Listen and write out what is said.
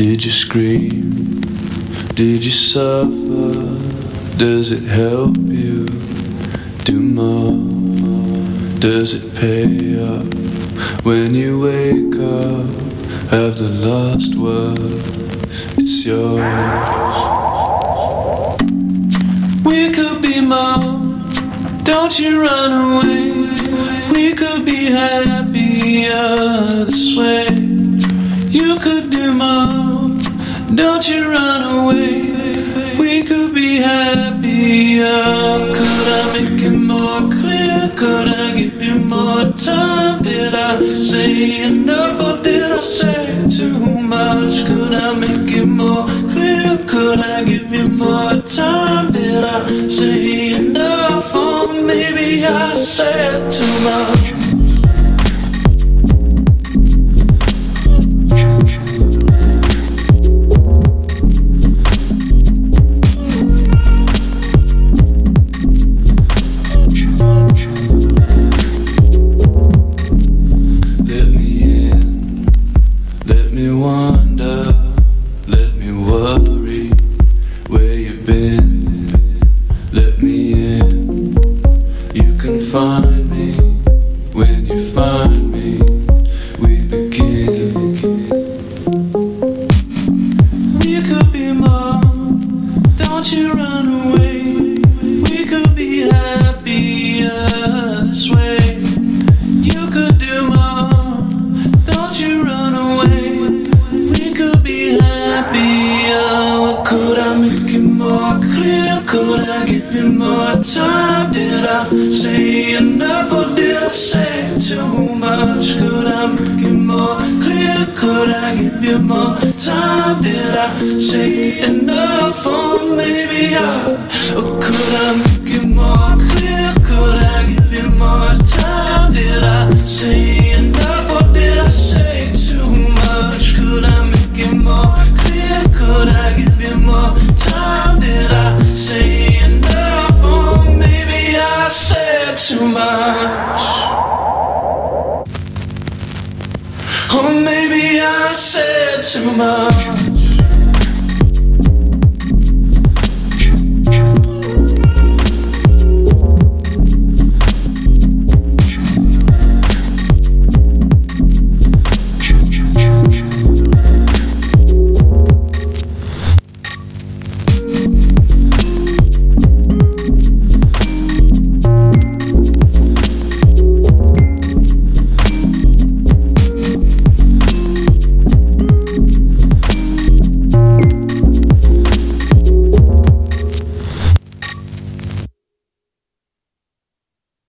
Did you scream? Did you suffer? Does it help you do more? Does it pay up when you wake up? Have the last word, it's yours. We could be more, don't you run away. We could be happier this way. You could do more, don't you run away. We could be happier. Could I make it more clear? Could I give you more time? Did I say enough or did I say too much? Could I make it more clear? Could I give you more time? Did I say enough or maybe I said too much? Find me when you find me. We begin. We could be more. Don't you run away. We could be happier this way. You could do more. Don't you run away. We could be happier. Could I make it more clear? Could I give you more time? Did I say enough or did I say too much? Could I make it more clear? Could I give you more time? Did I say enough or maybe or could I make it more clear? Could I give you more time? Did I say enough or did I say too much? Could I make it more clear? Could I give you more time? Did I say enough or maybe I said too much? Or maybe I said too much.